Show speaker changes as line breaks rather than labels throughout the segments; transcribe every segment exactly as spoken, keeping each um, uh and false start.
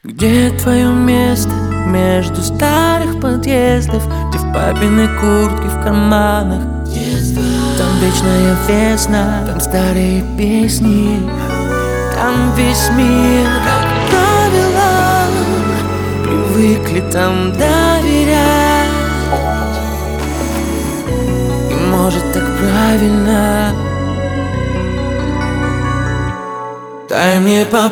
Где твое место между старых подъездов, где в папиной куртке в карманах детство? Там вечная весна, там старые песни, там весь мир, как правило, привыкли там доверять. И может так правильно. Дай мне по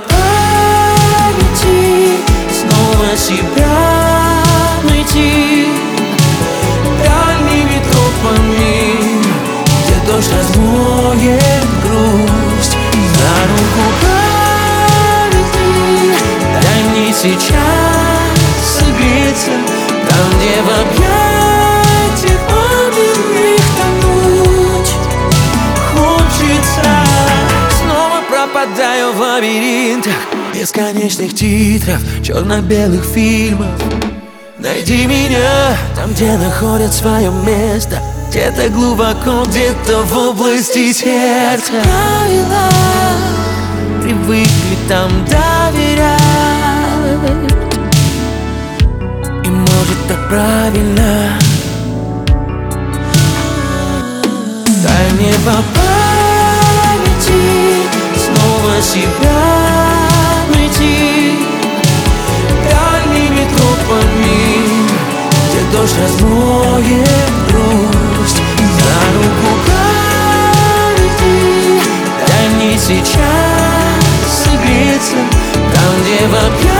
памяти снова себя найти дальними тропами, где дождь размоет грусть. За руку поведи, дай мне сейчас согреться там, где в объятиях обнимных тонуть хочется. Пропадаю в лабиринтах бесконечных титров, черно-белых фильмов. Найди меня там, где находят свое место, где-то глубоко, где-то в области сердца. Правила привыкли там доверять. И может так правильно. Дай мне попасть себя найти дальними тропами, где дождь размоет грусть. За руку поведи, дай мне сейчас согреться там, где в объятиях